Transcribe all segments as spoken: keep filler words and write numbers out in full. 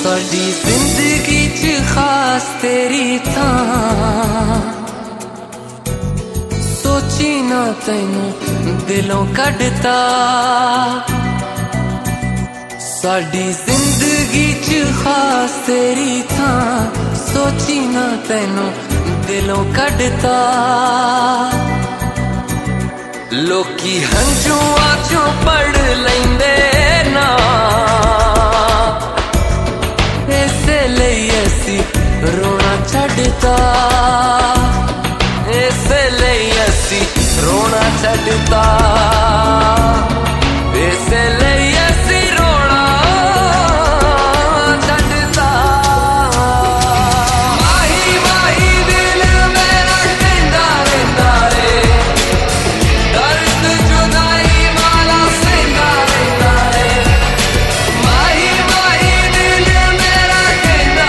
साडी जिंदगी च खास तेरी थां सोची ना तैनू दिलों कढ़ता। साडी जिंदगी च खास तेरी थां सोची ना तैनू दिलों कढ़ता। लोकी हंझुआं चों पढ़ लैंदे ना रोना छड्डता। इसलिए असी रोना छड्डता। इसलिए असी रोना छड्डता। माही माही दिल मेरा कहंदा रहिंदा रे दर्द जुदाई वाला सहंदा रहिंदा रे। माही माही दिल मेरा कहंदा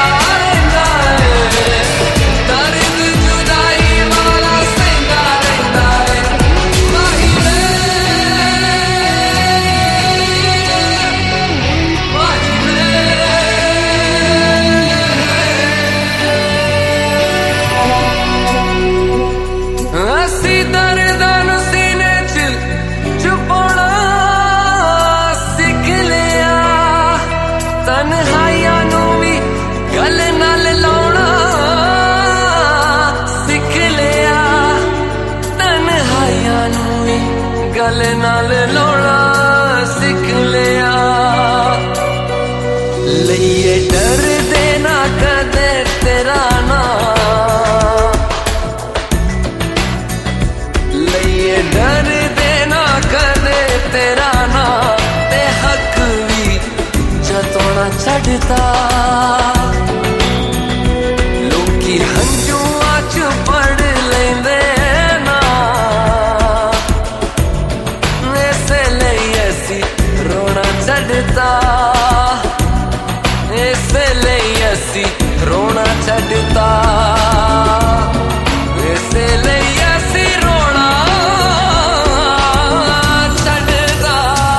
गल नाल लौना सिख लिया। लइए डर देना कदे तेरा ना लइए डर देना कदे तेरा ना ते हक भी जतोना छड्डता। लोकी हंझुआं च पढ़ लैंदे छड्डता। इसलिए असी रोना छड्डता। इसलिए असी रोना छड्डता।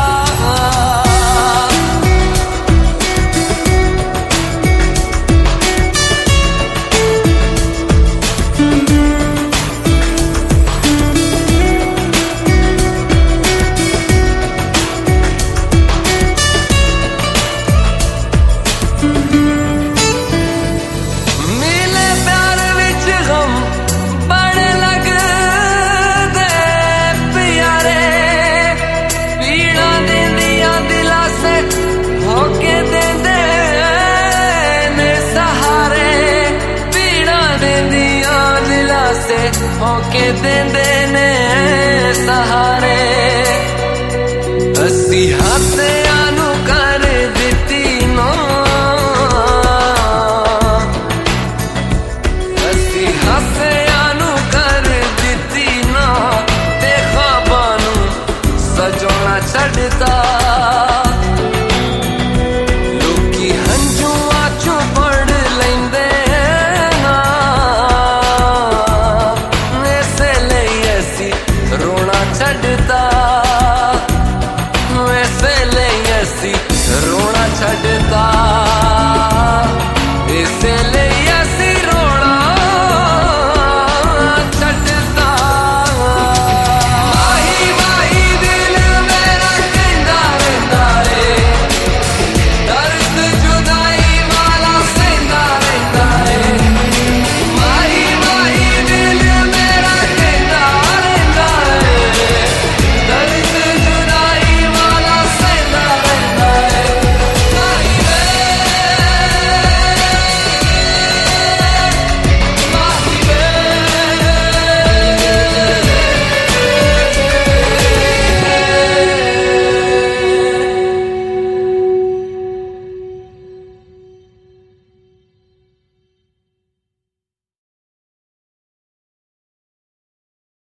होके देंदे ने सहारे असी हासियां नू कर दिती नो। असी हासियां नू कर दिती ना ते ख्वाबां नू सजोना छड्डता। लोकी हंझुआं चों पढ़ लैंदे रोना छड्डता। इसलिए असी रोना छड्डता।